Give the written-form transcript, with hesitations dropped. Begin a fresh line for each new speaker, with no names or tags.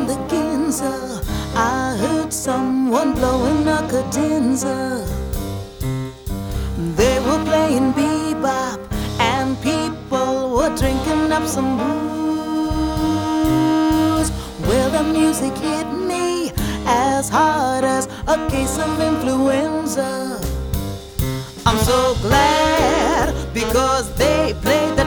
the Ginza, I heard someone blowing a cadenza. They were playing bebop and people were drinking up some booze. Well, the music hit me as hard as a case of influenza. I'm so glad because they played